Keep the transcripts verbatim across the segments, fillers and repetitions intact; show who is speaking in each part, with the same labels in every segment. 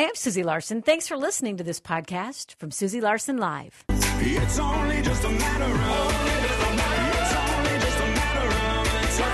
Speaker 1: I'm Susie Larson. Thanks for listening to this podcast from Susie Larson Live.
Speaker 2: It's only just a matter of, it's only just a matter of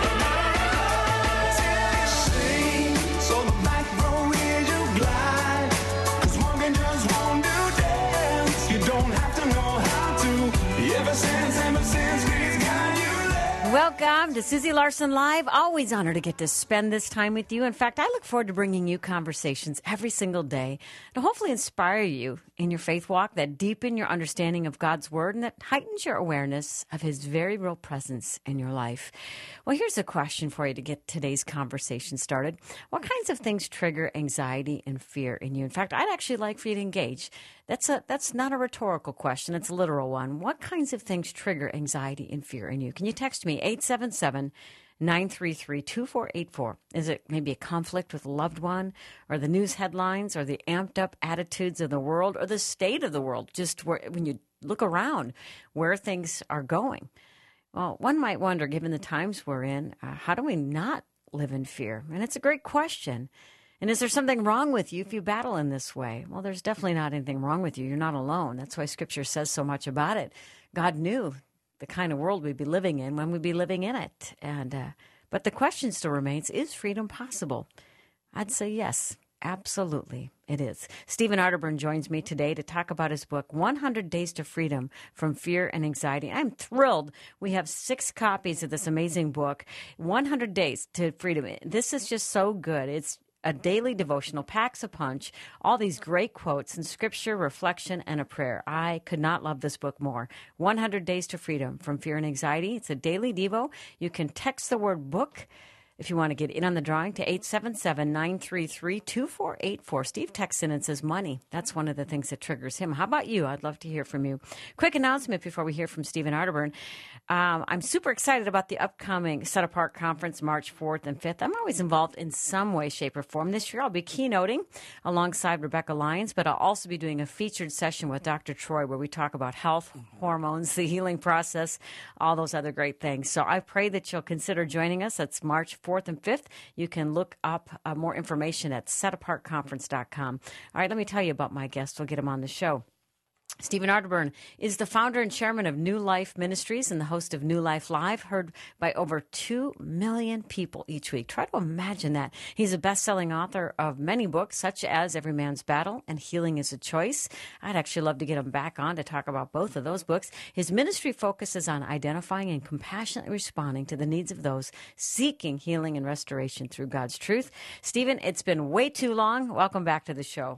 Speaker 2: time. Sing, so the back row is you glide, 'cause walking just won't do dance. You don't have to know how to, ever since, ever since we've got you there.
Speaker 1: Welcome to Susie Larson Live. Always honored to get to spend this time with you. In fact, I look forward to bringing you conversations every single day to hopefully inspire you in your faith walk, that deepen your understanding of God's Word, and that heightens your awareness of His very real presence in your life. Well, here's a question for you to get today's conversation started. What kinds of things trigger anxiety and fear in you? In fact, I'd actually like for you to engage. That's a that's not a rhetorical question. It's a literal one. What kinds of things trigger anxiety and fear in you? Can you text me, eight seven seven, nine three three, two four eight four. Is it maybe a conflict with a loved one, or the news headlines, or the amped up attitudes of the world, or the state of the world, just where, when you look around where things are going? Well, one might wonder, given the times we're in, uh, how do we not live in fear? And it's a great question. And is there something wrong with you if you battle in this way? Well, there's definitely not anything wrong with you. You're not alone. That's why Scripture says so much about it. God knew the kind of world we'd be living in when we'd be living in it. And uh, but the question still remains, is freedom possible? I'd say yes, absolutely it is. Stephen Arterburn joins me today to talk about his book, one hundred Days to Freedom from Fear and Anxiety. I'm thrilled we have six copies of this amazing book, one hundred Days to Freedom. This is just so good. It's a daily devotional, packs a punch, all these great quotes and scripture, reflection, and a prayer. I could not love this book more. one hundred Days to Freedom from Fear and Anxiety. It's a daily devo. You can text the word book if you want to get in on the drawing to eight seven seven, nine three three, two four eight four. Steve texts in and says money. That's one of the things that triggers him. How about you? I'd love to hear from you. Quick announcement before we hear from Stephen Arterburn. Um, I'm super excited about the upcoming Set Apart Conference, March fourth and fifth. I'm always involved in some way, shape, or form. This year I'll be keynoting alongside Rebecca Lyons, but I'll also be doing a featured session with Doctor Troy where we talk about health, hormones, the healing process, all those other great things. So I pray that you'll consider joining us. That's March fourth and fifth. You can look up uh, more information at set apart conference dot com. All right, let me tell you about my guest. We'll get him on the show. Stephen Arterburn is the founder and chairman of New Life Ministries and the host of New Life Live, heard by over two million people each week. Try to imagine that. He's a best-selling author of many books, such as Every Man's Battle and Healing is a Choice. I'd actually love to get him back on to talk about both of those books. His ministry focuses on identifying and compassionately responding to the needs of those seeking healing and restoration through God's truth. Stephen, it's been way too long. Welcome back to the show.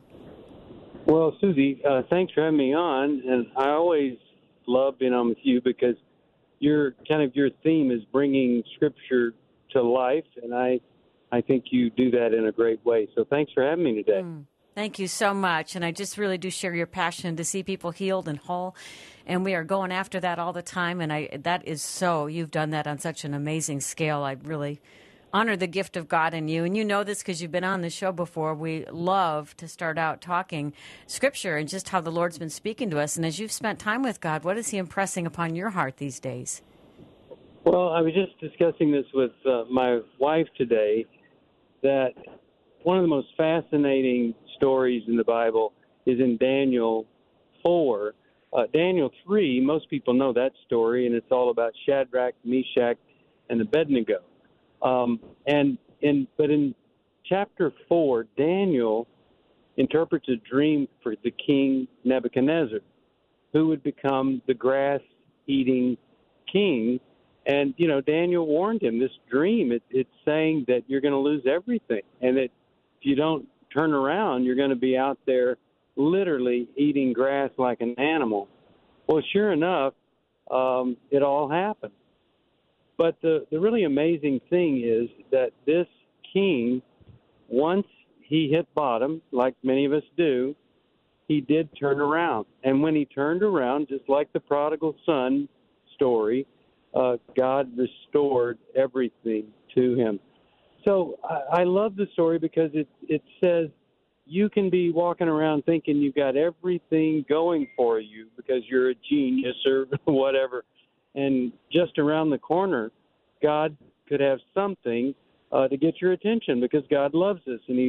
Speaker 3: Well, Susie, uh, thanks for having me on, and I always love being on with you because your kind of your theme is bringing Scripture to life, and I, I think you do that in a great way. So thanks for having me today.
Speaker 1: Mm, thank you so much, and I just really do share your passion to see people healed and whole, and we are going after that all the time, and I that is so. You've done that on such an amazing scale. I really honor the gift of God in you. And you know this because you've been on the show before. We love to start out talking Scripture and just how the Lord's been speaking to us. And as you've spent time with God, what is He impressing upon your heart these days?
Speaker 3: Well, I was just discussing this with uh, my wife today, that one of the most fascinating stories in the Bible is in Daniel four. Uh, Daniel three, most people know that story, and it's all about Shadrach, Meshach, and Abednego. Um, and in, but in chapter four, Daniel interprets a dream for the king Nebuchadnezzar, who would become the grass-eating king. And, you know, Daniel warned him, this dream, it, it's saying that you're going to lose everything, and that if you don't turn around, you're going to be out there literally eating grass like an animal. Well, sure enough, um, it all happened. But the, the really amazing thing is that this king, once he hit bottom, like many of us do, he did turn around. And when he turned around, just like the prodigal son story, uh, God restored everything to him. So I, I love the story because it, it says you can be walking around thinking you've got everything going for you because you're a genius or whatever. And just around the corner, God could have something uh, to get your attention because God loves us, and he,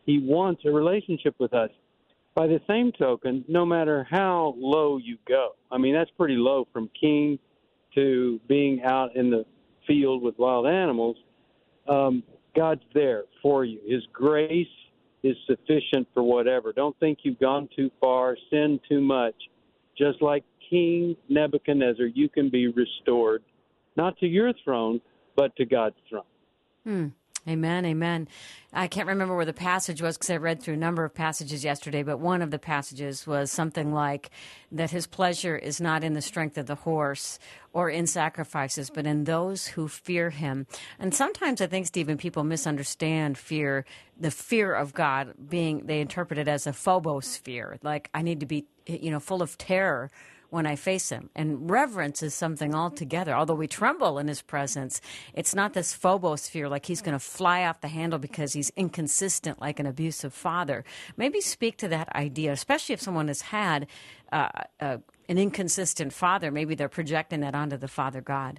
Speaker 3: He wants a relationship with us. By the same token, no matter how low you go, I mean, that's pretty low from king to being out in the field with wild animals, um, God's there for you. His grace is sufficient for whatever. Don't think you've gone too far, sinned too much. Just like King Nebuchadnezzar, you can be restored, not to your throne, but to God's throne.
Speaker 1: Hmm. Amen, amen. I can't remember where the passage was because I read through a number of passages yesterday, but one of the passages was something like that his pleasure is not in the strength of the horse or in sacrifices, but in those who fear him. And sometimes I think, Stephen, people misunderstand fear, the fear of God being, they interpret it as a phobos fear, like I need to be, you know, full of terror when I face him. And reverence is something altogether. Although we tremble in his presence, it's not this phobos fear, like he's going to fly off the handle because he's inconsistent like an abusive father. Maybe speak to that idea, especially if someone has had uh, uh, an inconsistent father. Maybe they're projecting that onto the Father God.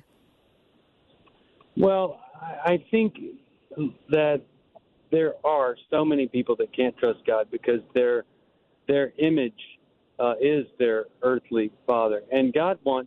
Speaker 3: Well, I think that there are so many people that can't trust God because their their image Uh, is their earthly father. And God wants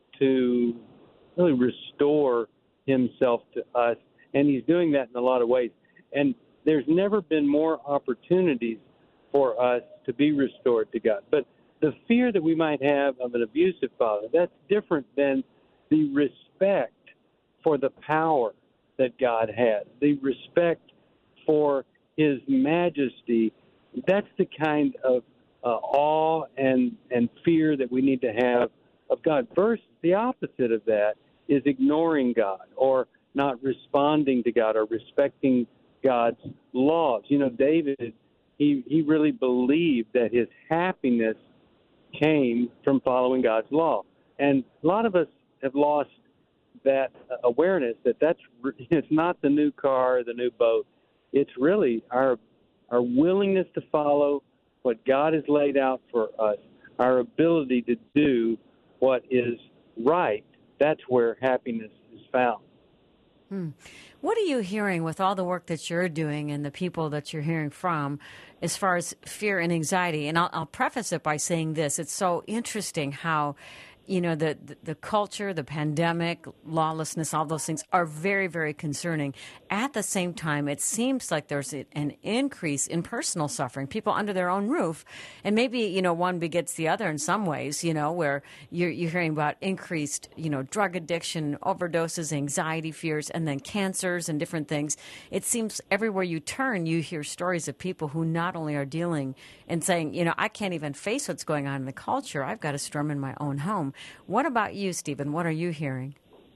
Speaker 3: to really restore himself to us, and he's doing that in a lot of ways. And there's never been more opportunities for us to be restored to God. But the fear that we might have of an abusive father, that's different than the respect for the power that God has, the respect for his majesty. That's the kind of Uh, awe and, and fear that we need to have of God. Versus the opposite of that is ignoring God or not responding to God or respecting God's laws. You know, David, he, he really believed that his happiness came from following God's law. And a lot of us have lost that awareness that that's it's not the new car or the new boat. It's really our our willingness to follow what God has laid out for us, our ability to do what is right. That's where happiness is found.
Speaker 1: Hmm. What are you hearing with all the work that you're doing and the people that you're hearing from as far as fear and anxiety? And I'll, I'll preface it by saying this. It's so interesting how, you know, the, the, the culture, the pandemic, lawlessness, all those things are very, very concerning. At the same time, it seems like there's an increase in personal suffering, people under their own roof. And maybe, you know, one begets the other in some ways, you know, where you're, you're hearing about increased, you know, drug addiction, overdoses, anxiety fears, and then cancers and different things. It seems everywhere you turn, you hear stories of people who not only are dealing and saying, you know, I can't even face what's going on in the culture. I've got a storm in my own home. What about you, Stephen? What are you hearing?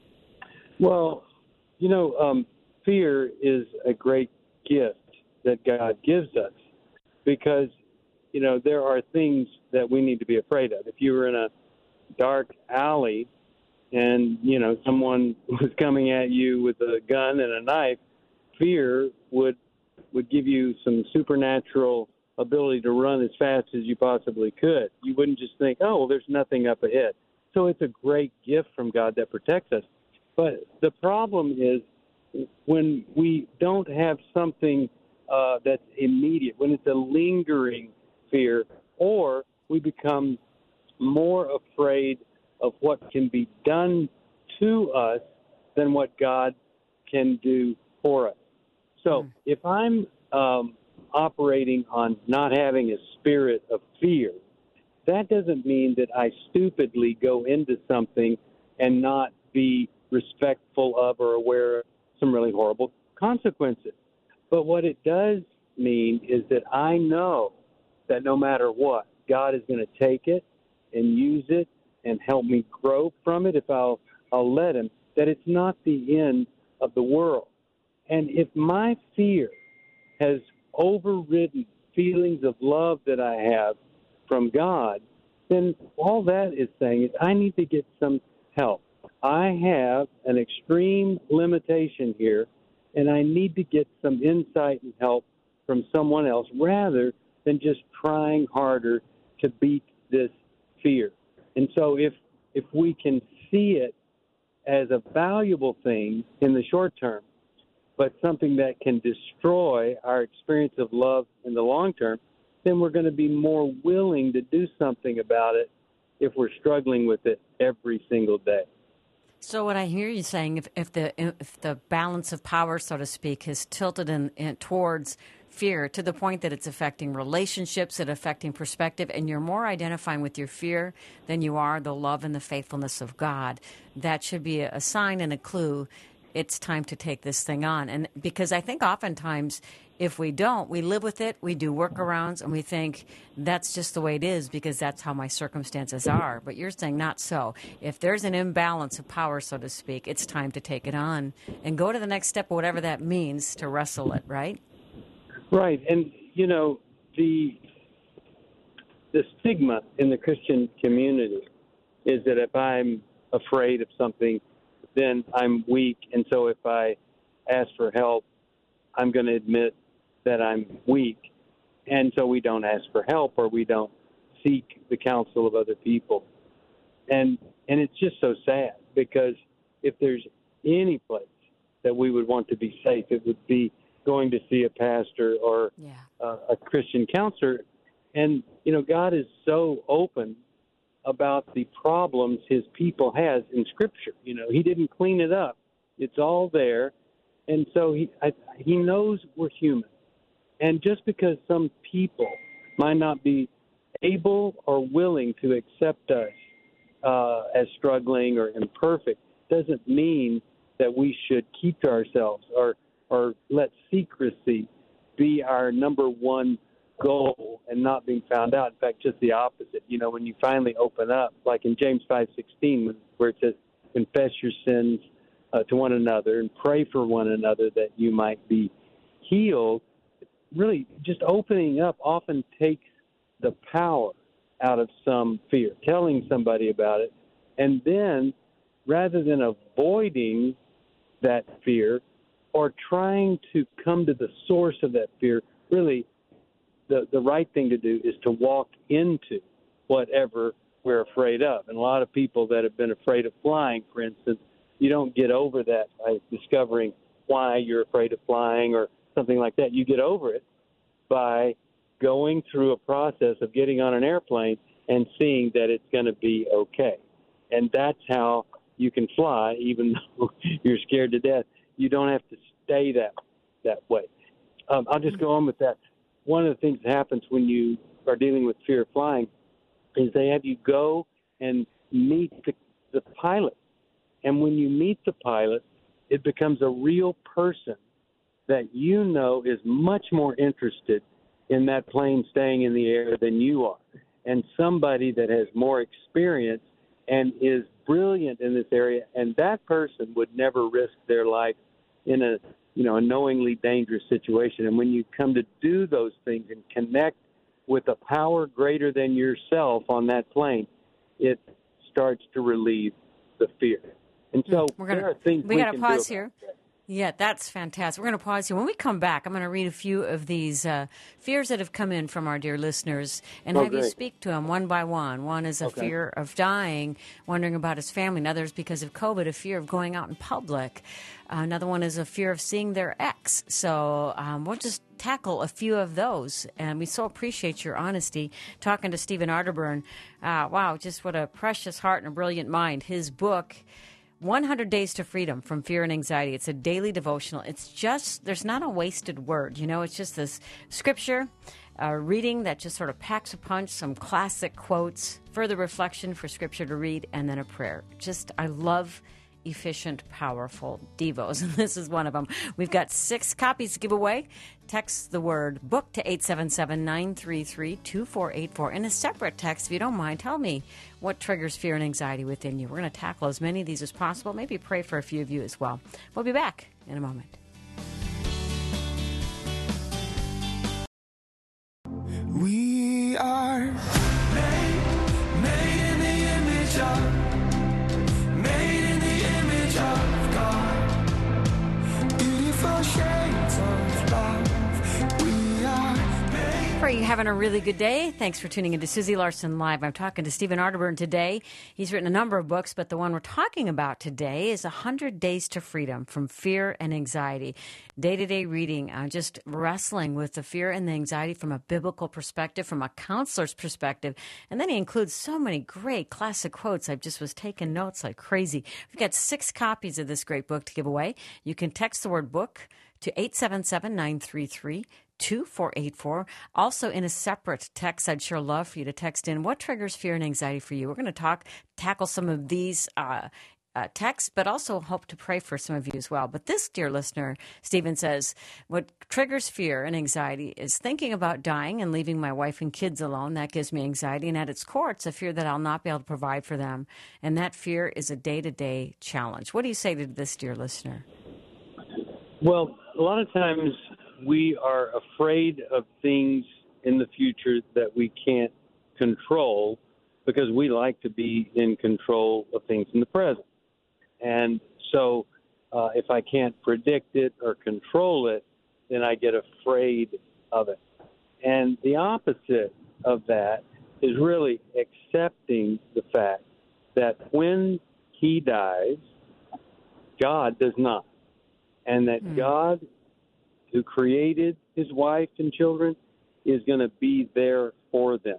Speaker 3: Well, you know, um, fear is a great gift that God gives us because, you know, there are things that we need to be afraid of. If you were in a dark alley and, you know, someone was coming at you with a gun and a knife, fear would would give you some supernatural ability to run as fast as you possibly could. You wouldn't just think, oh, well, there's nothing up ahead. So it's a great gift from God that protects us. But the problem is when we don't have something uh, that's immediate, when it's a lingering fear, or we become more afraid of what can be done to us than what God can do for us. So mm. if I'm um, operating on not having a spirit of fear, that doesn't mean that I stupidly go into something and not be respectful of or aware of some really horrible consequences. But what it does mean is that I know that no matter what, God is going to take it and use it and help me grow from it if I'll, I'll let him, that it's not the end of the world. And if my fear has overridden feelings of love that I have from God, then all that is saying is I need to get some help. I have an extreme limitation here, and I need to get some insight and help from someone else rather than just trying harder to beat this fear. And so if if we can see it as a valuable thing in the short term, but something that can destroy our experience of love in the long term, then we're going to be more willing to do something about it if we're struggling with it every single day.
Speaker 1: So what I hear you saying, if, if the if the balance of power, so to speak, is tilted in, in towards fear to the point that it's affecting relationships, it's affecting perspective, and you're more identifying with your fear than you are the love and the faithfulness of God, that should be a, a sign and a clue it's time to take this thing on. And because I think oftentimes if we don't, we live with it, we do workarounds, and we think that's just the way it is because that's how my circumstances are. But you're saying not so. If there's an imbalance of power, so to speak, it's time to take it on and go to the next step, whatever that means, to wrestle it, right?
Speaker 3: Right. And, you know, the the stigma in the Christian community is that if I'm afraid of something, then I'm weak. And so if I ask for help, I'm going to admit that I'm weak. And so we don't ask for help or we don't seek the counsel of other people. And and it's just so sad because if there's any place that we would want to be safe, it would be going to see a pastor or
Speaker 1: yeah.
Speaker 3: uh, a Christian counselor. And, you know, God is so open about the problems his people has in Scripture. You know, he didn't clean it up. It's all there. And so he I, he knows we're human. And just because some people might not be able or willing to accept us uh, as struggling or imperfect doesn't mean that we should keep to ourselves or, or let secrecy be our number one goal and not being found out. In fact, just the opposite. You know, when you finally open up, like in James five sixteen, where it says, confess your sins uh, to one another and pray for one another that you might be healed. Really, just opening up often takes the power out of some fear, telling somebody about it. And then, rather than avoiding that fear or trying to come to the source of that fear, really, the, the right thing to do is to walk into whatever we're afraid of. And a lot of people that have been afraid of flying, for instance, you don't get over that by discovering why you're afraid of flying or something like that. You get over it by going through a process of getting on an airplane and seeing that it's going to be okay. And that's how you can fly, even though you're scared to death. You don't have to stay that that way. Um, I'll just go on with that. One of the things that happens when you are dealing with fear of flying is they have you go and meet the, the pilot. And when you meet the pilot, it becomes a real person that you know is much more interested in that plane staying in the air than you are, and somebody that has more experience and is brilliant in this area, and that person would never risk their life in a, you know, a knowingly dangerous situation. And when you come to do those things and connect with a power greater than yourself on that plane, it starts to relieve the fear. And so
Speaker 1: We're gonna,
Speaker 3: there are things
Speaker 1: we,
Speaker 3: we
Speaker 1: got to
Speaker 3: can
Speaker 1: pause
Speaker 3: do
Speaker 1: here.
Speaker 3: about that.
Speaker 1: Yeah, that's fantastic. We're going to pause here. When we come back, I'm going to read a few of these uh, fears that have come in from our dear listeners and
Speaker 3: Oh,
Speaker 1: have you
Speaker 3: great.
Speaker 1: speak to them one by one. One is a
Speaker 3: Okay.
Speaker 1: fear of dying, wondering about his family. Another is because of COVID, a fear of going out in public. Uh, another one is a fear of seeing their ex. So um, we'll just tackle a few of those. And we so appreciate your honesty. Talking to Stephen Arterburn, uh, wow, just what a precious heart and a brilliant mind. His book, one hundred Days to Freedom from Fear and Anxiety. It's a daily devotional. It's just, there's not a wasted word. You know, it's just this scripture, uh, reading that just sort of packs a punch, some classic quotes, further reflection for scripture to read, and then a prayer. Just, I love efficient, powerful devos, and this is one of them. We've got six copies to give away. Text the word book to eight seven seven, nine three three, two four eight four. In a separate text, if you don't mind, tell me what triggers fear and anxiety within you. We're going to tackle as many of these as possible. Maybe pray for a few of you as well. We'll be back in a moment.
Speaker 2: We are made, made in the image of, made in the image of God. Beautiful shades of love. We are made.
Speaker 1: pray you're having a really good day. Thanks for tuning into Susie Larson Live. I'm talking to Stephen Arterburn today. He's written a number of books, but the one we're talking about today is one hundred Days to Freedom from Fear and Anxiety. Day-to-day reading, uh, just wrestling with the fear and the anxiety from a biblical perspective, from a counselor's perspective. And then he includes so many great classic quotes. I just was taking notes like crazy. We've got six copies of this great book to give away. You can text the word book to eight seven seven, nine three three, two four eight four. Also, in a separate text, I'd sure love for you to text in what triggers fear and anxiety for you. We're going to talk, tackle some of these uh, uh, texts, but also hope to pray for some of you as well. But this, dear listener, Stephen says, what triggers fear and anxiety is thinking about dying and leaving my wife and kids alone. That gives me anxiety. And at its core, it's a fear that I'll not be able to provide for them. And that fear is a day-to-day challenge. What do you say to this, dear listener?
Speaker 3: Well, a lot of times we are afraid of things in the future that we can't control because we like to be in control of things in the present. And so uh, if I can't predict it or control it, then I get afraid of it. And the opposite of that is really accepting the fact that when he dies, God does not. And that mm. God, who created his wife and children, is going to be there for them.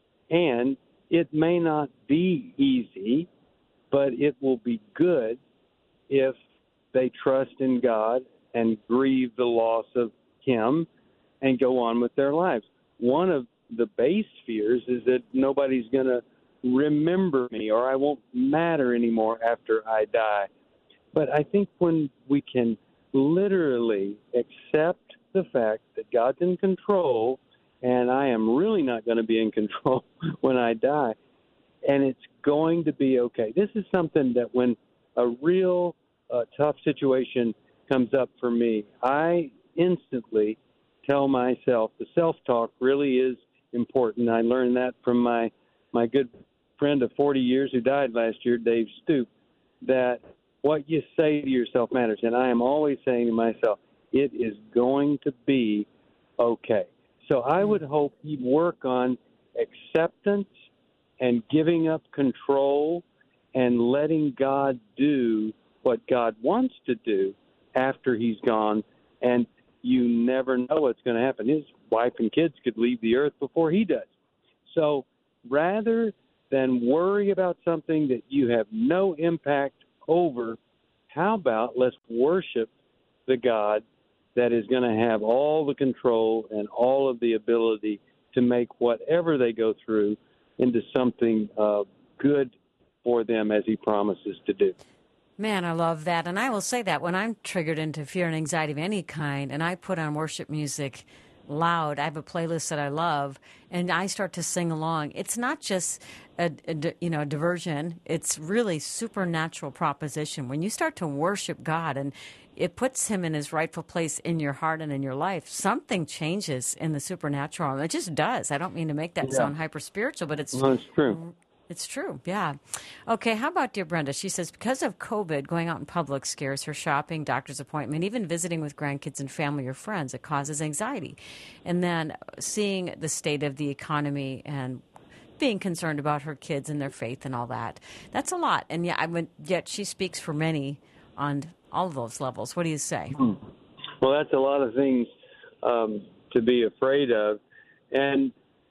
Speaker 3: And it may not be easy, but it will be good if they trust in God and grieve the loss of him and go on with their lives. One of the base fears is that nobody's going to remember me or I won't matter anymore after I die. But I think when we can literally accept the fact that God's in control and I am really not going to be in control when I die, and it's going to be okay. This is something that when a real uh, tough situation comes up for me, I instantly tell myself the self-talk really is important. I learned that from my, my good friend of forty years who died last year, Dave Stoop, that what you say to yourself matters. And I am always saying to myself, it is going to be okay. So I would hope you'd work on acceptance and giving up control and letting God do what God wants to do after he's gone. And you never know what's going to happen. His wife and kids could leave the earth before he does. So rather than worry about something that you have no impact over, how about let's worship the God that is going to have all the control and all of the ability to make whatever they go through into something uh, good for them as he promises to do.
Speaker 1: Man, I love that. And I will say that when I'm triggered into fear and anxiety of any kind and I put on worship music loud, I have a playlist that I love, and I start to sing along. It's not just a, a you know a diversion. It's really supernatural proposition. When you start to worship God and it puts him in his rightful place in your heart and in your life, something changes in the supernatural. It just does. I don't mean to make that yeah. sound hyper spiritual, but it's
Speaker 3: well, it's true.
Speaker 1: It's true, yeah. Okay, how about dear Brenda? She says, because of COVID, going out in public scares her shopping, doctor's appointment, even visiting with grandkids and family or friends. It causes anxiety. And then seeing the state of the economy and being concerned about her kids and their faith and all that. That's a lot. And yeah, I would, yet she speaks for many on all of those levels. What do you say?
Speaker 3: Hmm. Well, that's a lot of things um, to be afraid of. And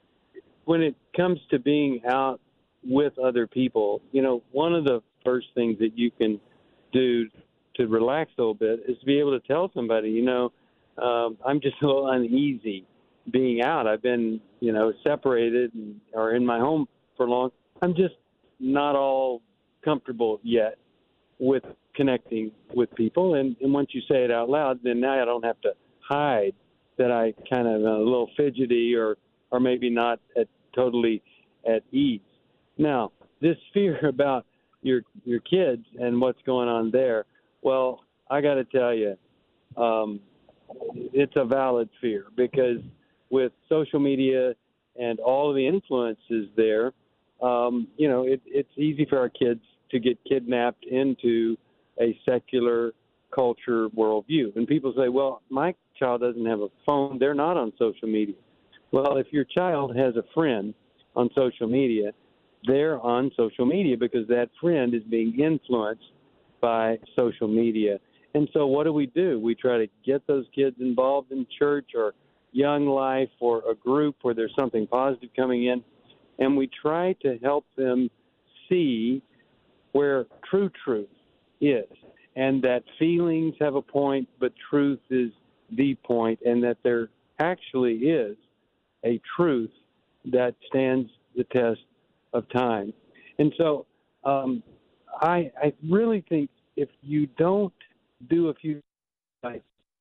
Speaker 3: when it comes to being out with other people, you know, one of the first things that you can do to relax a little bit is to be able to tell somebody, you know, um, I'm just a little uneasy being out. I've been, you know, separated and, or in my home for long. I'm just not all comfortable yet with connecting with people. And, and once you say it out loud, then now I don't have to hide that I kind of a little fidgety or, or maybe not at, totally at ease. Now, this fear about your your kids and what's going on there, well, I got to tell you, um, it's a valid fear because with social media and all of the influences there, um, you know, it, it's easy for our kids to get kidnapped into a secular culture worldview. And people say, well, my child doesn't have a phone. They're not on social media. Well, if your child has a friend on social media, they're on social media because that friend is being influenced by social media. And so what do we do? We try to get those kids involved in church or Young Life or a group where there's something positive coming in, and we try to help them see where true truth is, and that feelings have a point, but truth is the point, and that there actually is a truth that stands the test of time. And so um, I, I really think if you don't do a few things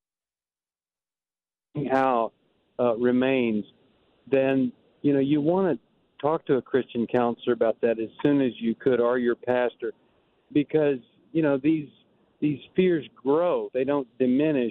Speaker 3: out uh, remains, then, you know, you want to talk to a Christian counselor about that as soon as you could, or your pastor, because, you know, these these fears grow. They don't diminish,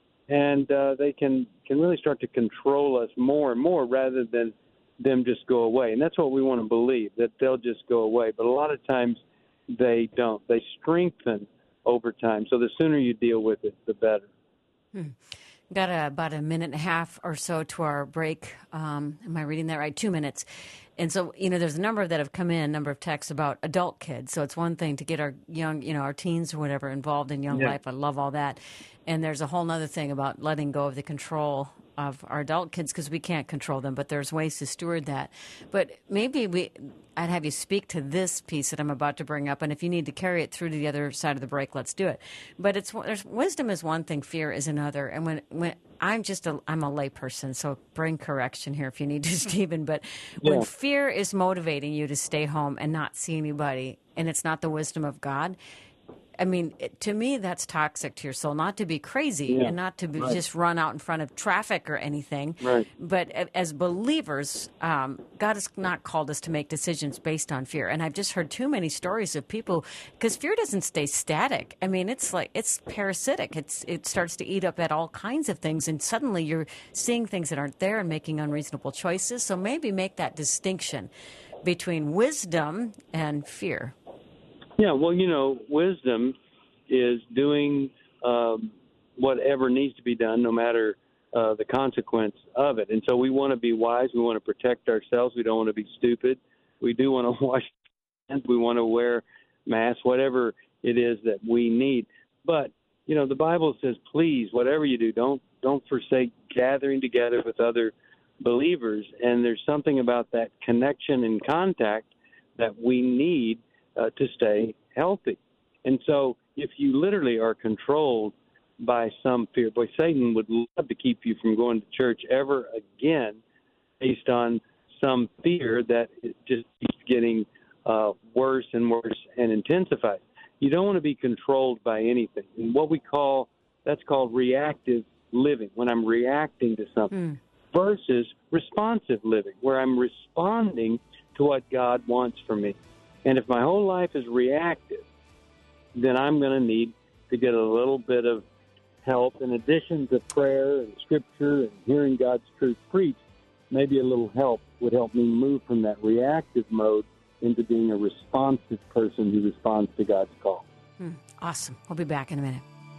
Speaker 3: and uh, they can, can really start to control us more and more rather than them just go away. And that's what we want to believe, that they'll just go away. But a lot of times they don't. They strengthen over time. So the sooner you deal with it, the better.
Speaker 1: Hmm. Got a, about a minute and a half or so to our break. Um, am I reading that right? Two minutes. And so, you know, there's a number that have come in, a number of texts about adult kids. So it's one thing to get our young, you know, our teens or whatever involved in Young
Speaker 3: Yeah.
Speaker 1: Life. I love all that. And there's a whole other thing about letting go of the control of our adult kids because we can't control them, but there's ways to steward that. But maybe we, I'd have you speak to this piece that I'm about to bring up, and if you need to carry it through to the other side of the break, let's do it. But it's there's wisdom is one thing, fear is another. And when when I'm just a I'm a lay person, so bring correction here if you need to, Stephen. But when
Speaker 3: Yeah.
Speaker 1: fear is motivating you to stay home and not see anybody, and it's not the wisdom of God, I mean, it, to me, that's toxic to your soul. Not to be crazy
Speaker 3: Yeah,
Speaker 1: and not to be,
Speaker 3: right.
Speaker 1: just run out in front of traffic or anything.
Speaker 3: Right.
Speaker 1: But a- as believers, um, God has not called us to make decisions based on fear. And I've just heard too many stories of people, because fear doesn't stay static. I mean, it's like it's parasitic. It's it starts to eat up at all kinds of things, and suddenly you're seeing things that aren't there and making unreasonable choices. So maybe make that distinction between wisdom and fear.
Speaker 3: Yeah, well, you know, wisdom is doing um, whatever needs to be done, no matter uh, the consequence of it. And so we want to be wise. We want to protect ourselves. We don't want to be stupid. We do want to wash hands. We want to wear masks, whatever it is that we need. But, you know, the Bible says, please, whatever you do, don't don't forsake gathering together with other believers. And there's something about that connection and contact that we need Uh, to stay healthy. And so if you literally are controlled by some fear, boy, Satan would love to keep you from going to church ever again based on some fear that it just keeps getting uh, worse and worse and intensified. You don't want to be controlled by anything. And what we call, that's called reactive living, when I'm reacting to something,
Speaker 1: Mm.
Speaker 3: versus responsive living, where I'm responding to what God wants from me. And if my whole life is reactive, then I'm going to need to get a little bit of help in addition to prayer and scripture and hearing God's truth preached. Maybe a little help would help me move from that reactive mode into being a responsive person who responds to God's call.
Speaker 1: Mm. Awesome. We'll be back in a minute.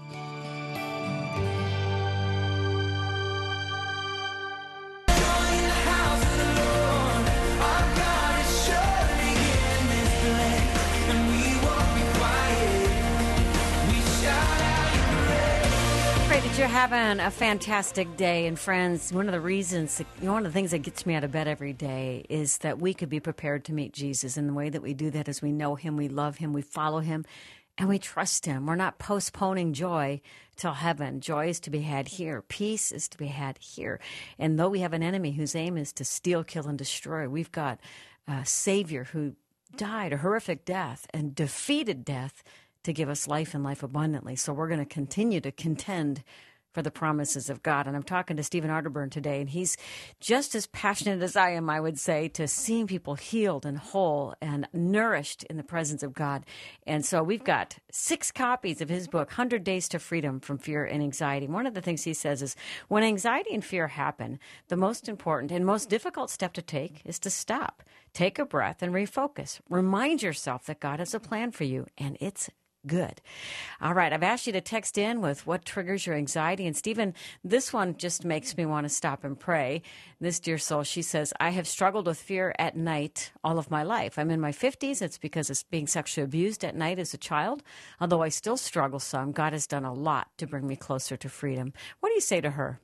Speaker 1: Pray that you're having a fantastic day. And friends, one of the reasons, one of the things that gets me out of bed every day is that we could be prepared to meet Jesus. And the way that we do that is we know him, we love him, we follow him, and we trust him. We're not postponing joy till heaven. Joy is to be had here. Peace is to be had here. And though we have an enemy whose aim is to steal, kill, and destroy, we've got a Savior who died a horrific death and defeated death to give us life and life abundantly. So we're going to continue to contend for the promises of God. And I'm talking to Stephen Arterburn today, and he's just as passionate as I am, I would say, to seeing people healed and whole and nourished in the presence of God. And so we've got six copies of his book, one hundred Days to Freedom from Fear and Anxiety. One of the things he says is, when anxiety and fear happen, the most important and most difficult step to take is to stop, take a breath, and refocus. Remind yourself that God has a plan for you, and it's good. All right, I've asked you to text in with what triggers your anxiety. And Stephen, this one just makes me want to stop and pray. This dear soul, she says, I have struggled with fear at night all of my life. I'm in my fifties. It's because of being sexually abused at night as a child. Although I still struggle some, God has done a lot to bring me closer to freedom. What do you say to her?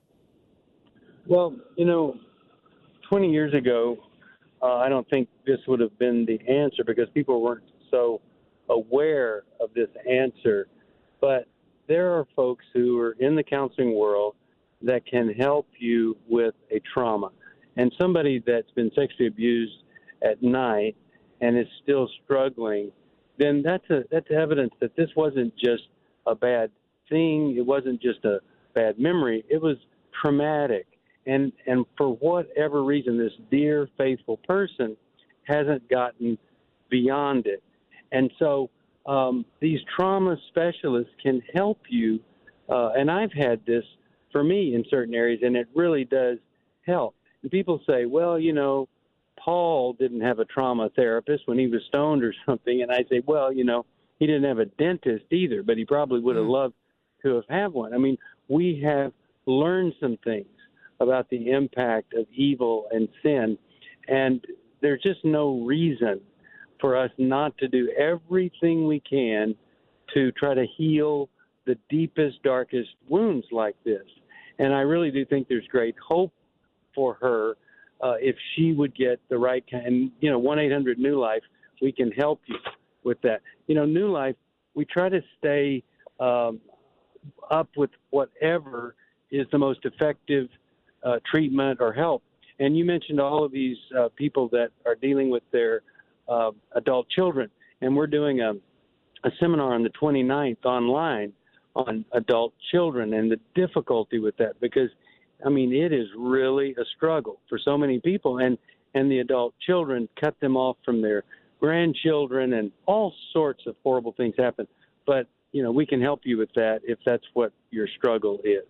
Speaker 3: Well, you know, twenty years ago, uh, I don't think this would have been the answer because people weren't so aware of this answer. But there are folks who are in the counseling world that can help you with a trauma. And somebody that's been sexually abused at night and is still struggling, then that's a that's evidence that this wasn't just a bad thing. It wasn't just a bad memory. It was traumatic. And and for whatever reason, this dear, faithful person hasn't gotten beyond it. And so um, these trauma specialists can help you. Uh, and I've had this for me in certain areas, and it really does help. And people say, well, you know, Paul didn't have a trauma therapist when he was stoned or something. And I say, well, you know, he didn't have a dentist either, but he probably would have loved to have had one. I mean, we have learned some things about the impact of evil and sin, and there's just no reason for us not to do everything we can to try to heal the deepest, darkest wounds like this. And I really do think there's great hope for her uh, if she would get the right kind. And, you know, one eight hundred new life, we can help you with that. You know, New Life, we try to stay um, up with whatever is the most effective uh, treatment or help. And you mentioned all of these uh, people that are dealing with their uh, adult children. And we're doing a, a seminar on the twenty-ninth online on adult children and the difficulty with that, because, I mean, it is really a struggle for so many people. And, and the adult children cut them off from their grandchildren, and all sorts of horrible things happen. But, you know, we can help you with that if that's what your struggle is.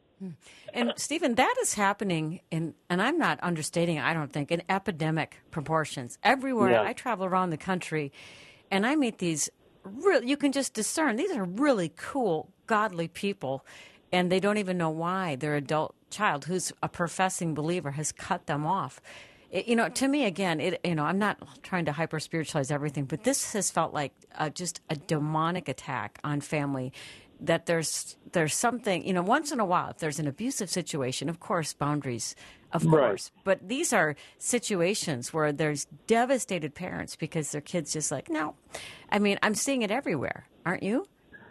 Speaker 1: And, Stephen, that is happening in, and I'm not understating, I don't think, in epidemic proportions. Everywhere
Speaker 3: Yeah.
Speaker 1: I travel around the country, and I meet these, real, you can just discern, these are really cool, godly people, and they don't even know why their adult child, who's a professing believer, has cut them off. It, you know, to me, again, it, you know, I'm not trying to hyper-spiritualize everything, but this has felt like uh, just a demonic attack on family, that there's there's something, you know, once in a while, if there's an abusive situation, of course, boundaries, of
Speaker 3: Right.
Speaker 1: course. But these are situations where there's devastated parents because their kids just like, no. I mean, I'm seeing it everywhere, aren't you?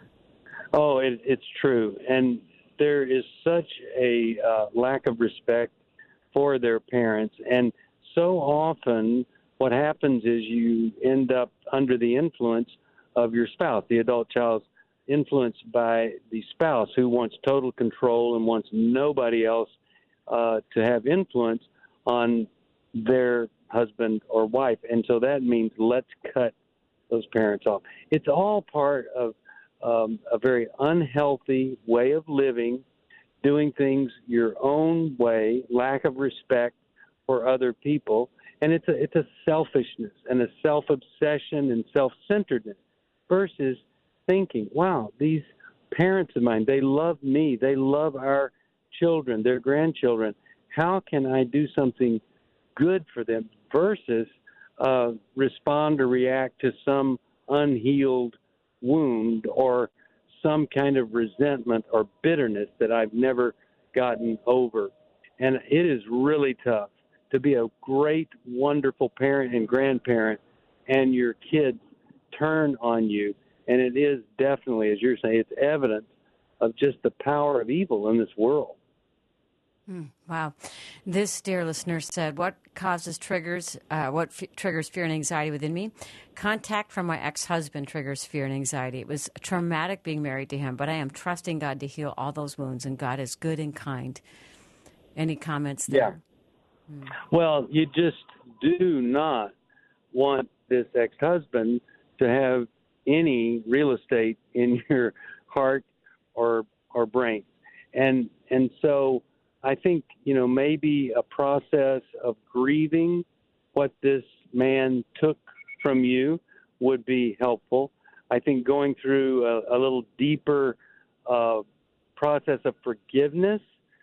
Speaker 3: Oh, it, it's true. And there is such a uh, lack of respect for their parents. And so often what happens is you end up under the influence of your spouse, the adult child's influenced by the spouse who wants total control and wants nobody else uh, to have influence on their husband or wife. And so that means let's cut those parents off. It's all part of um, a very unhealthy way of living, doing things your own way, lack of respect for other people. And it's a, it's a selfishness and a self-obsession and self-centeredness versus thinking, wow, these parents of mine, they love me. They love our children, their grandchildren. How can I do something good for them versus uh, respond or react to some unhealed wound or some kind of resentment or bitterness that I've never gotten over. And it is really tough to be a great, wonderful parent and grandparent, and your kids turn on you. And it is definitely, as you're saying, it's evidence of just the power of evil in this world.
Speaker 1: Mm, wow. This dear listener said, what causes triggers, uh, what f- triggers fear and anxiety within me? Contact from my ex-husband triggers fear and anxiety. It was traumatic being married to him, but I am trusting God to heal all those wounds, and God is good and kind. Any comments there?
Speaker 3: Yeah. Mm. Well, you just do not want this ex-husband to have any real estate in your heart or or brain. And and so I think, you know, maybe a process of grieving what this man took from you would be helpful. I think going through a, a little deeper uh, process of forgiveness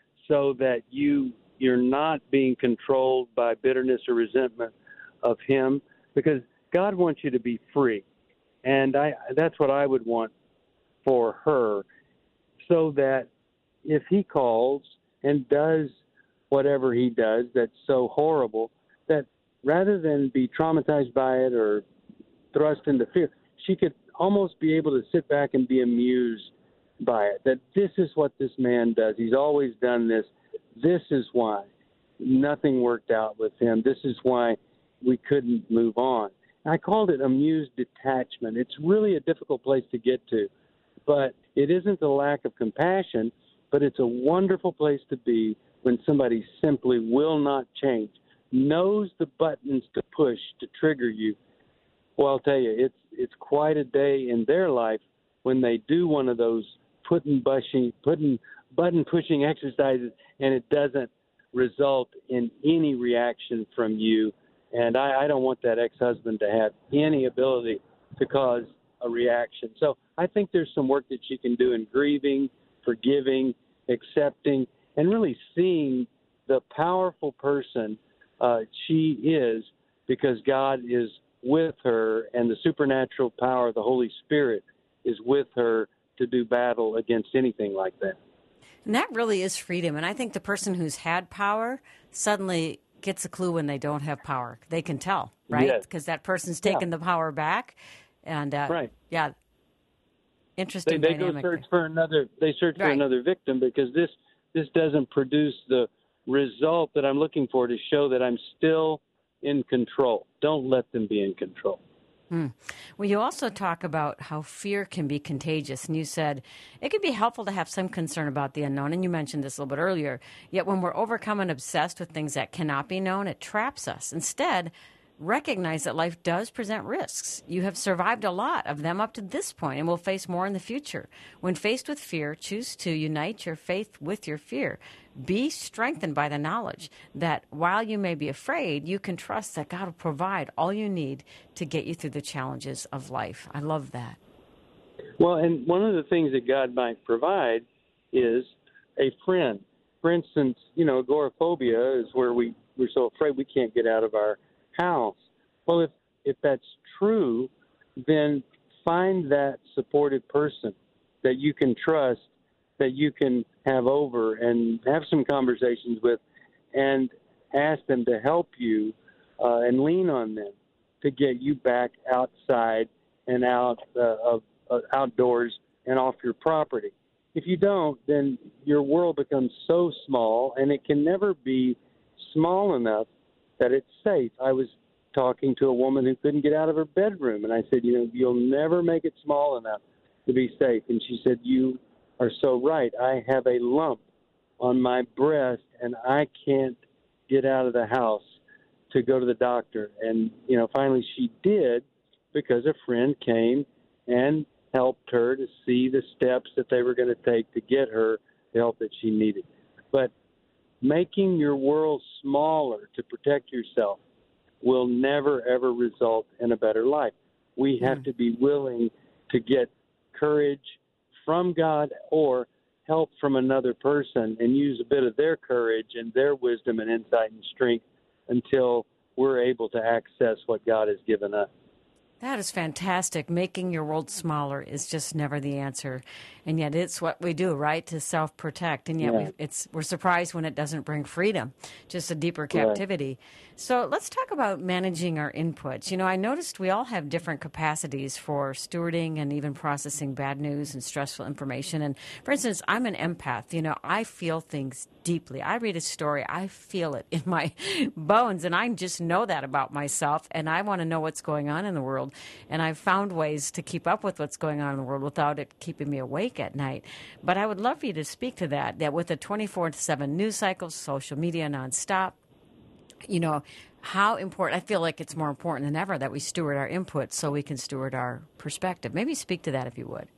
Speaker 3: so that you, you're not being controlled by bitterness or resentment of him, because God wants you to be free. And I, that's what I would want for her, so that if he calls and does whatever he does that's so horrible, that rather than be traumatized by it or thrust into fear, she could almost be able to sit back and be amused by it, that this is what this man does. He's always done this. This is why nothing worked out with him. This is why we couldn't move on. I called it amused detachment. It's really a difficult place to get to, but it isn't a lack of compassion, but it's a wonderful place to be when somebody simply will not change, knows the buttons to push to trigger you. Well, I'll tell you, it's it's quite a day in their life when they do one of those putting bushing, putting button pushing exercises, and it doesn't result in any reaction from you. And I, I don't want that ex-husband to have any ability to cause a reaction. So I think there's some work that she can do in grieving, forgiving, accepting, and really seeing the powerful person uh, she is, because God is with her, and the supernatural power of the Holy Spirit is with her to do battle against anything like that.
Speaker 1: And that really is freedom. And I think the person who's had power suddenly gets a clue when they don't have power. They can tell, right? Because
Speaker 3: Yes.
Speaker 1: that person's taken
Speaker 3: Yeah.
Speaker 1: the power back. And, uh,
Speaker 3: Right.
Speaker 1: yeah, interesting
Speaker 3: They, they go
Speaker 1: dynamic
Speaker 3: search
Speaker 1: there.
Speaker 3: for another. They search for
Speaker 1: Right.
Speaker 3: another victim, because this this doesn't produce the result that I'm looking for, to show that I'm still in control. Don't let them be in control.
Speaker 1: Hmm. Well, you also talk about how fear can be contagious, and you said it can be helpful to have some concern about the unknown, and you mentioned this a little bit earlier. Yet when we're overcome and obsessed with things that cannot be known, it traps us. Instead, recognize that life does present risks. You have survived a lot of them up to this point and will face more in the future. When faced with fear, choose to unite your faith with your fear. Be strengthened by the knowledge that while you may be afraid, you can trust that God will provide all you need to get you through the challenges of life. I love that.
Speaker 3: Well, and one of the things that God might provide is a friend. For instance, you know, agoraphobia is where we, we're so afraid we can't get out of our house. Well, if, if that's true, then find that supportive person that you can trust, that you can have over and have some conversations with, and ask them to help you uh, and lean on them to get you back outside and out uh, of uh, outdoors and off your property. If you don't, then your world becomes so small, and it can never be small enough that it's safe. I was talking to a woman who couldn't get out of her bedroom, and I said, you know, you'll never make it small enough to be safe. And she said, you are so right. I have a lump on my breast, and I can't get out of the house to go to the doctor. And, you know, finally she did, because a friend came and helped her to see the steps that they were going to take to get her the help that she needed. But making your world smaller to protect yourself will never, ever result in a better life. We have
Speaker 1: Mm.
Speaker 3: to be willing to get courage from God or help from another person and use a bit of their courage and their wisdom and insight and strength until we're able to access what God has given us.
Speaker 1: That is fantastic. Making your world smaller is just never the answer. And yet it's what we do, right, to self-protect. And yet
Speaker 3: Yeah.
Speaker 1: we it's we're surprised when it doesn't bring freedom, just a deeper captivity. So let's talk about managing our inputs. You know, I noticed we all have different capacities for stewarding and even processing bad news and stressful information. And for instance, I'm an empath. You know, I feel things deeply. I read a story, I feel it in my bones, and I just know that about myself, and I want to know what's going on in the world. And I've found ways to keep up with what's going on in the world without it keeping me awake at night. But I would love for you to speak to that, that with a twenty-four seven news cycle, social media nonstop, you know, how important, I feel like it's more important than ever that we steward our input so we can steward our perspective. Maybe speak to that if you would.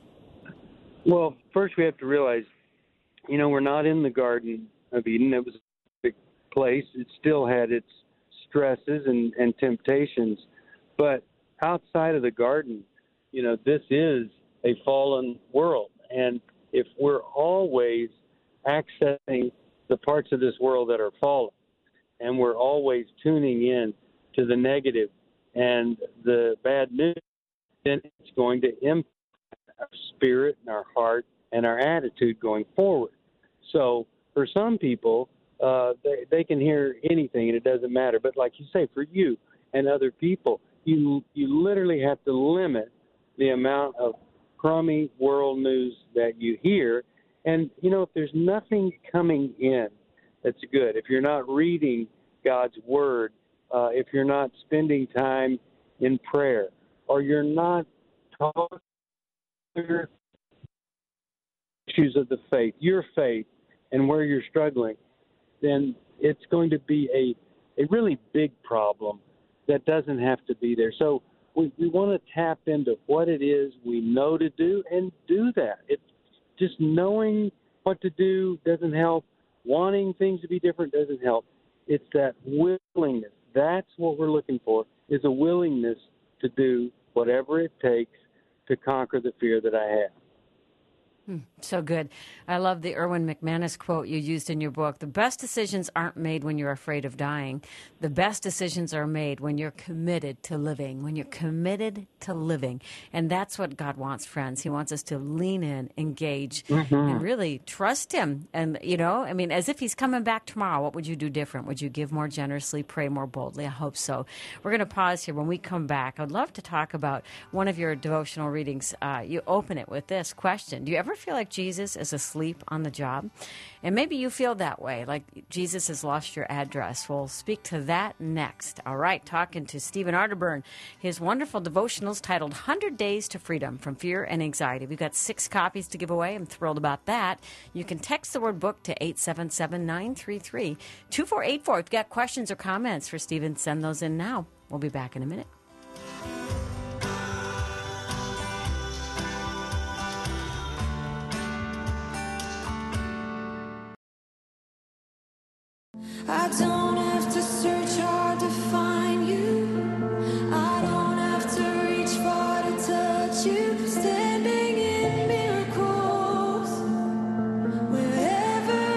Speaker 3: Well, first we have to realize, you know, we're not in the Garden of Eden. It was a big place. It still had its stresses and, and temptations. But outside of the garden, you know, this is a fallen world. And if we're always accessing the parts of this world that are fallen, and we're always tuning in to the negative and the bad news, then it's going to impact our spirit and our heart and our attitude going forward. So for some people, uh, they, they can hear anything and it doesn't matter. But like you say, for you and other people, you you literally have to limit the amount of crummy world news that you hear. And, you know, if there's nothing coming in that's good, if you're not reading God's Word, uh, if you're not spending time in prayer, or you're not talking issues of the faith, your faith, and where you're struggling, then it's going to be a, a really big problem that doesn't have to be there. So we, we want to tap into what it is we know to do and do that. It's just knowing what to do doesn't help. Wanting things to be different doesn't help. It's that willingness. That's what we're looking for, is a willingness to do whatever it takes to conquer the fear that I have.
Speaker 1: Hmm, so good. I love the Erwin McManus quote you used in your book. The best decisions aren't made when you're afraid of dying. The best decisions are made when you're committed to living, when you're committed to living. And that's what God wants, friends. He wants us to lean in, engage, mm-hmm. and really trust him. And, you know, I mean, as if he's coming back tomorrow, what would you do different? Would you give more generously, pray more boldly? I hope so. We're going to pause here. When we come back, I'd love to talk about one of your devotional readings. Uh, you open it with this question. Do you ever feel like Jesus is asleep on the job? And maybe you feel that way, like Jesus has lost your address. We'll speak to that next. All right, talking to Stephen Arterburn. His wonderful devotionals titled one hundred Days to Freedom from Fear and Anxiety. We've got six copies to give away. I'm thrilled about that. You can text the word book to eight seven seven, nine three three, two four eight four. If you've got questions or comments for Stephen, send those in now. We'll be back in a minute.
Speaker 4: I don't have to search hard to find you. I don't have to reach far to touch you. Standing in miracles wherever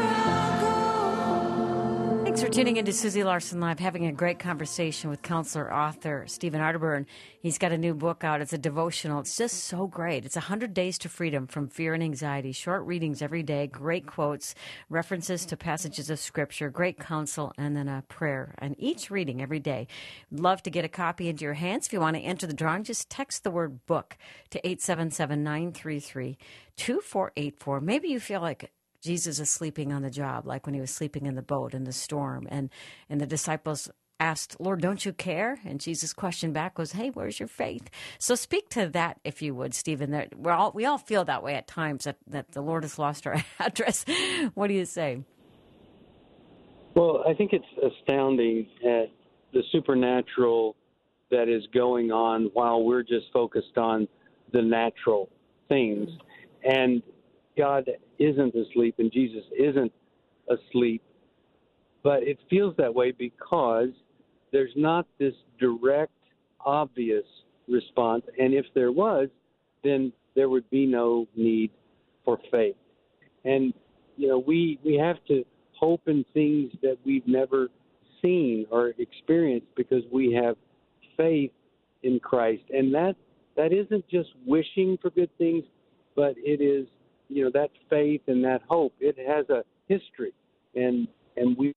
Speaker 4: I go.
Speaker 1: Thanks for tuning into Susie Larson Live, having a great conversation with counselor, author Stephen Arterburn. He's got a new book out. It's a devotional. It's just so great. It's one hundred Days to Freedom from Fear and Anxiety. Short readings every day, great quotes, references to passages of Scripture, great counsel, and then a prayer. And each reading every day. Love to get a copy into your hands. If you want to enter the drawing, just text the word book to eight seven seven, nine three three, two four eight four. Maybe you feel like Jesus is sleeping on the job, like when he was sleeping in the boat in the storm. And, and the disciples asked, Lord, don't you care? And Jesus' question back was, hey, where's your faith? So speak to that, if you would, Stephen. That we're all, we all feel that way at times, that, that the Lord has lost our address. What do you say?
Speaker 3: Well, I think it's astounding at the supernatural that is going on while we're just focused on the natural things. And God isn't asleep and Jesus isn't asleep, but it feels that way because there's not this direct, obvious response. And if there was, then there would be no need for faith. And, you know, we, we have to hope in things that we've never seen or experienced because we have faith in Christ. And that that isn't just wishing for good things, but it is, you know, that faith and that hope. It has a history, and and we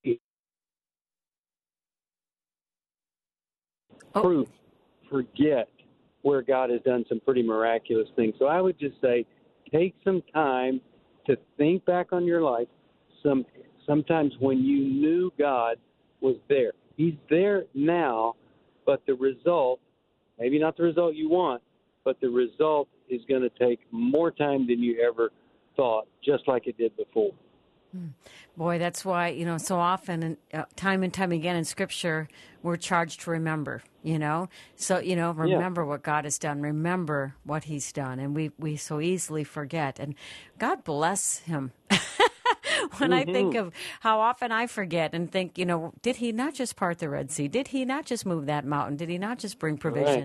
Speaker 1: oh.
Speaker 3: proof forget where God has done some pretty miraculous things. So I would just say, take some time to think back on your life. Some sometimes when you knew God was there. He's there now, but the result, maybe not the result you want, but the result is going to take more time than you ever thought, just like it did before.
Speaker 1: Boy, that's why, you know, so often, and uh, time and time again in Scripture, we're charged to remember, you know. So, you know, remember yeah. what God has done. Remember what he's done. And we, we so easily forget. And God bless him. When mm-hmm. I think of how often I forget and think, you know, did he not just part the Red Sea? Did he not just move that mountain? Did he not just bring provision? Right.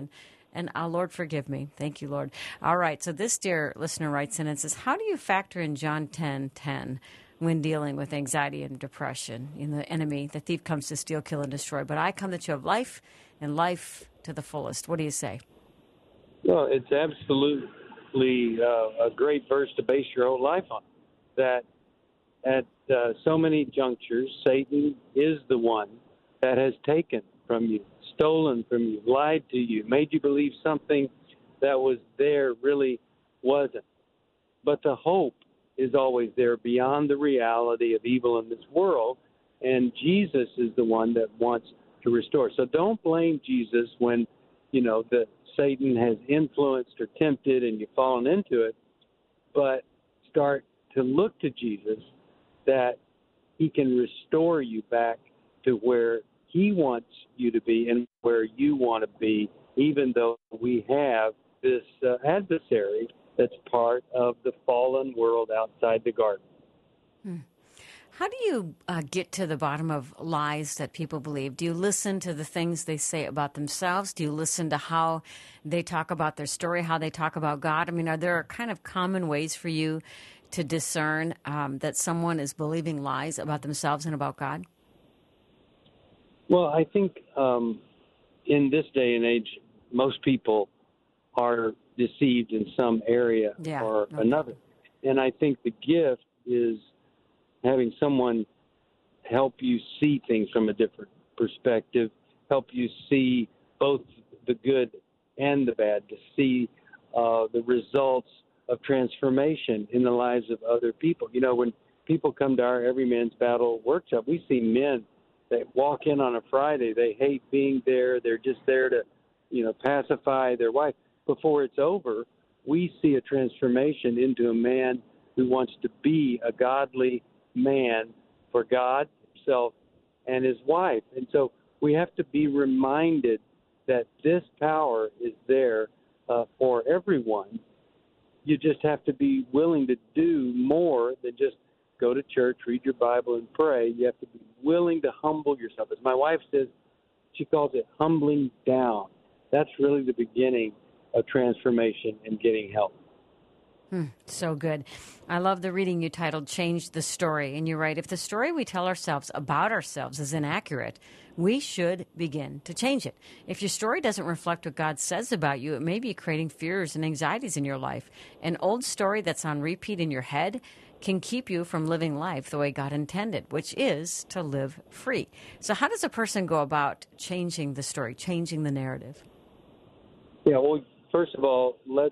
Speaker 1: And uh, Lord, forgive me. Thank you, Lord. All right. So this dear listener writes in and says, how do you factor in John ten ten when dealing with anxiety and depression? In the enemy, the thief comes to steal, kill, and destroy. But I come that you have life and life to the fullest. What do you say?
Speaker 3: Well, it's absolutely uh, a great verse to base your whole life on. That at uh, so many junctures, Satan is the one that has taken from you, stolen from you, lied to you, made you believe something that was there really wasn't. But the hope is always there beyond the reality of evil in this world, and Jesus is the one that wants to restore. So don't blame Jesus when, you know, the Satan has influenced or tempted and you've fallen into it, but start to look to Jesus that he can restore you back to where he wants you to be and where you want to be, even though we have this uh, adversary that's part of the fallen world outside the garden.
Speaker 1: Hmm. How do you uh, get to the bottom of lies that people believe? Do you listen to the things they say about themselves? Do you listen to how they talk about their story, how they talk about God? I mean, are there kind of common ways for you to discern um, that someone is believing lies about themselves and about God?
Speaker 3: Well, I think um, in this day and age, most people are deceived in some area
Speaker 1: Yeah,
Speaker 3: or
Speaker 1: okay.
Speaker 3: another. And I think the gift is having someone help you see things from a different perspective, help you see both the good and the bad, to see uh, the results of transformation in the lives of other people. You know, when people come to our Every Man's Battle workshop, we see men that walk in on a Friday. They hate being there. They're just there to, you know, pacify their wife. Before it's over, we see a transformation into a man who wants to be a godly man for God, himself, and his wife. And so we have to be reminded that this power is there uh, for everyone. You just have to be willing to do more than just go to church, read your Bible, and pray. You have to be willing to humble yourself. As my wife says, she calls it humbling down. That's really the beginning of transformation and getting help.
Speaker 1: Hmm, so good. I love the reading you titled Change the Story. And you're right. If the story we tell ourselves about ourselves is inaccurate, we should begin to change it. If your story doesn't reflect what God says about you, it may be creating fears and anxieties in your life. An old story that's on repeat in your head can keep you from living life the way God intended, which is to live free. So how does a person go about changing the story, changing the narrative?
Speaker 3: Yeah, well, first of all, let's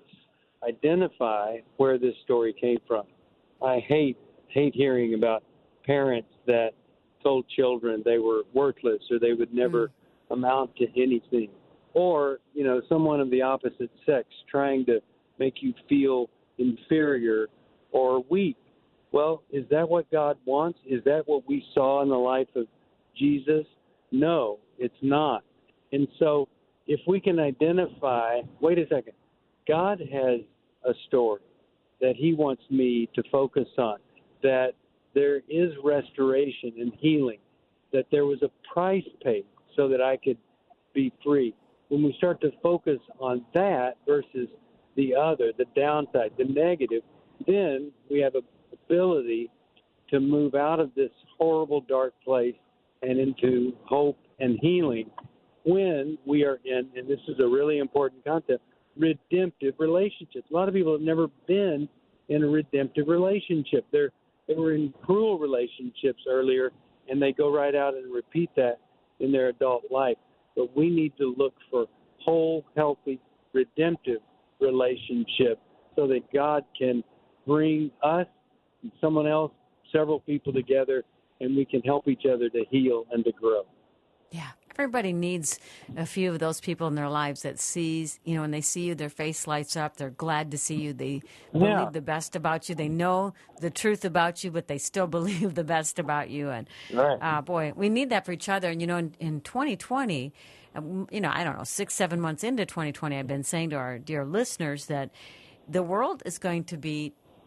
Speaker 3: identify where this story came from. I hate hate hearing about parents that told children they were worthless or they would never mm. amount to anything, or you know, someone of the opposite sex trying to make you feel inferior or weak. Well, is that what God wants? Is that what we saw in the life of Jesus? No, it's not. And so if we can identify, wait a second, God has a story that he wants me to focus on, that there is restoration and healing, that there was a price paid so that I could be free. When we start to focus on that versus the other, the downside, the negative, then we have a ability to move out of this horrible, dark place and into hope and healing when we are in, and this is a really important concept, redemptive relationships. A lot of people have never been in a redemptive relationship. They're, they were in cruel relationships earlier, and they go right out and repeat that in their adult life. But we need to look for whole, healthy, redemptive relationship so that God can bring us and someone else, several people together, and we can help each other to heal and to grow.
Speaker 1: Yeah, everybody needs a few of those people in their lives that sees, you know, when they see you, their face lights up. They're glad to see you. They believe
Speaker 3: Yeah.
Speaker 1: the best about you. They know the truth about you, but they still believe the best about you. And,
Speaker 3: Right.
Speaker 1: uh, boy, we need that for each other. And, you know, in, in twenty twenty, um, you know, I don't know, six, seven months into twenty twenty, I've been saying to our dear listeners that the world is going to be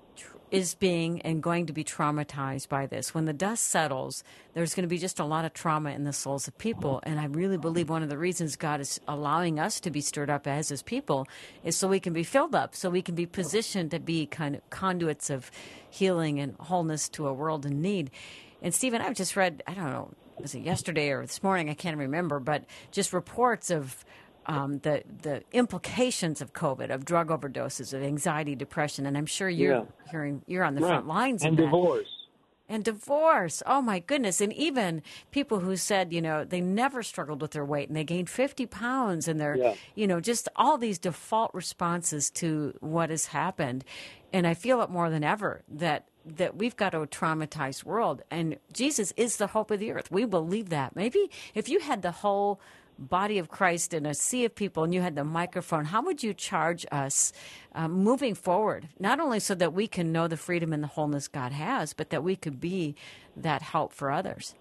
Speaker 1: is being and going to be traumatized by this. When the dust settles, there's going to be just a lot of trauma in the souls of people. And I really believe one of the reasons God is allowing us to be stirred up as His people is so we can be filled up, so we can be positioned to be kind of conduits of healing and wholeness to a world in need. And Stephen, I've just read, I don't know, was it yesterday or this morning? I can't remember, but just reports of Um, the the implications of COVID, of drug overdoses, of anxiety, depression, and I'm sure you're
Speaker 3: Yeah.
Speaker 1: hearing you're on the
Speaker 3: Right.
Speaker 1: front lines
Speaker 3: And
Speaker 1: of that.
Speaker 3: divorce.
Speaker 1: And divorce. Oh my goodness! And even people who said, you know, they never struggled with their weight and they gained fifty pounds, and they're,
Speaker 3: Yeah.
Speaker 1: you know, just all these default responses to what has happened. And I feel it more than ever that that we've got a traumatized world, and Jesus is the hope of the earth. We believe that. Maybe if you had the whole body of Christ in a sea of people and you had the microphone, how would you charge us um, moving forward, not only so that we can know the freedom and the wholeness God has, but that we could be that help for others?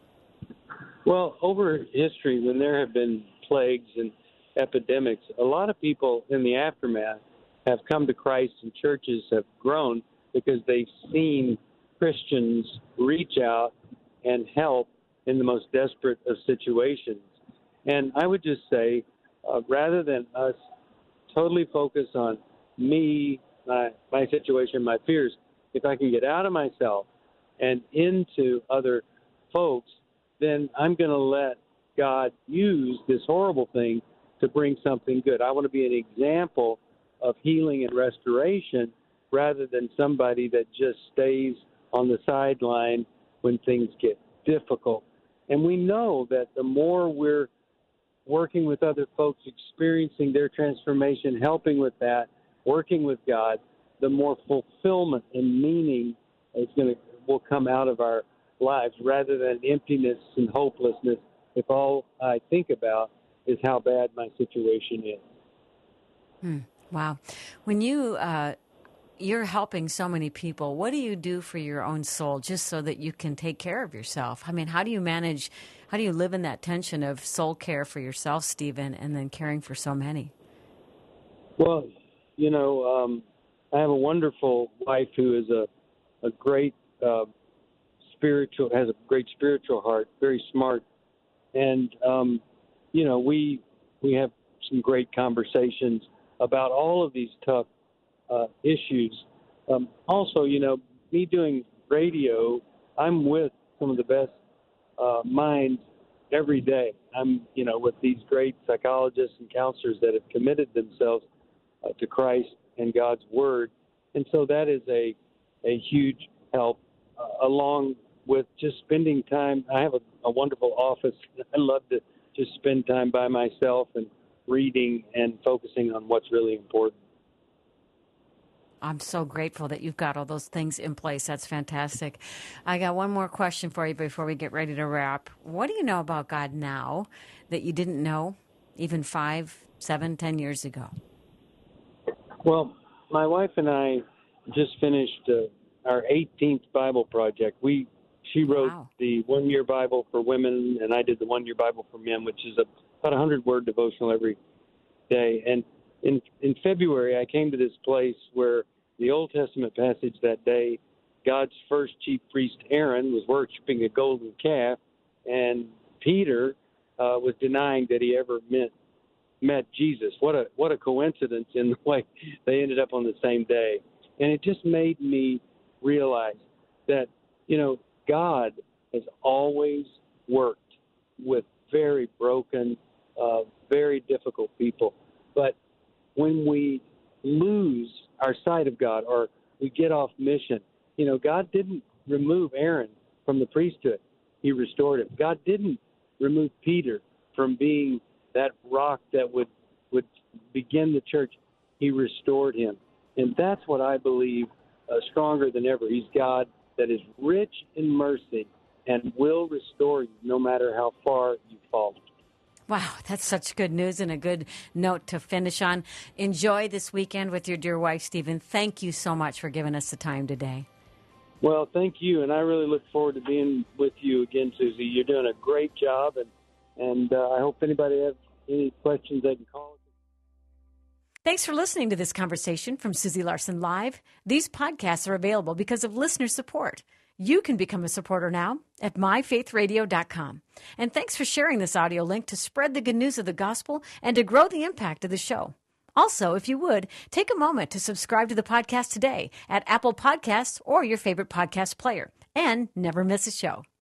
Speaker 3: Well, over history, when there have been plagues and epidemics, a lot of people in the aftermath have come to Christ, and churches have grown because they've seen Christians reach out and help in the most desperate of situations. And I would just say, uh, rather than us totally focus on me, my, my situation, my fears, if I can get out of myself and into other folks, then I'm going to let God use this horrible thing to bring something good. I want to be an example of healing and restoration rather than somebody that just stays on the sideline when things get difficult. And we know that the more we're working with other folks, experiencing their transformation, helping with that, working with God, the more fulfillment and meaning is going to will come out of our lives rather than emptiness and hopelessness if all I think about is how bad my situation is.
Speaker 1: Hmm. Wow. When you, uh, you're helping so many people, what do you do for your own soul just so that you can take care of yourself? I mean, how do you manage, how do you live in that tension of soul care for yourself, Stephen, and then caring for so many?
Speaker 3: Well, you know, um, I have a wonderful wife who is a, a great uh, spiritual, has a great spiritual heart, very smart. And, um, you know, we we have some great conversations about all of these tough uh, issues. Um, also, you know, me doing radio, I'm with some of the best uh, minds every day. I'm, you know, with these great psychologists and counselors that have committed themselves uh, to Christ and God's Word. And so that is a, a huge help, uh, along with just spending time. I have a, a wonderful office. I love to just spend time by myself and reading and focusing on what's really important.
Speaker 1: I'm so grateful that you've got all those things in place. That's fantastic. I got one more question for you before we get ready to wrap. What do you know about God now that you didn't know even five, seven, ten years ago?
Speaker 3: Well, my wife and I just finished uh, our eighteenth Bible project. We She wrote
Speaker 1: Wow.
Speaker 3: the one-year Bible for women, and I did the one-year Bible for men, which is a, about a hundred-word devotional every day. And in in February, I came to this place where the Old Testament passage that day, God's first chief priest, Aaron, was worshiping a golden calf, and Peter uh, was denying that he ever met met Jesus. What a what a coincidence in the way they ended up on the same day. And it just made me realize that, you know, God has always worked with very broken, uh, very difficult people. But when we lose our sight of God or we get off mission, you know, God didn't remove Aaron from the priesthood. He restored him. God didn't remove Peter from being that rock that would, would begin the church. He restored him. And that's what I believe uh, stronger than ever. He's God that is rich in mercy and will restore you no matter how far you fall.
Speaker 1: Wow, that's such good news and a good note to finish on. Enjoy this weekend with your dear wife, Stephen. Thank you so much for giving us the time today.
Speaker 3: Well, thank you, and I really look forward to being with you again, Susie. You're doing a great job, and, and uh, I hope anybody has any questions, they can call us.
Speaker 1: Thanks for listening to this conversation from Susie Larson Live. These podcasts are available because of listener support. You can become a supporter now at my faith radio dot com. And thanks for sharing this audio link to spread the good news of the gospel and to grow the impact of the show. Also, if you would, take a moment to subscribe to the podcast today at Apple Podcasts or your favorite podcast player. And never miss a show.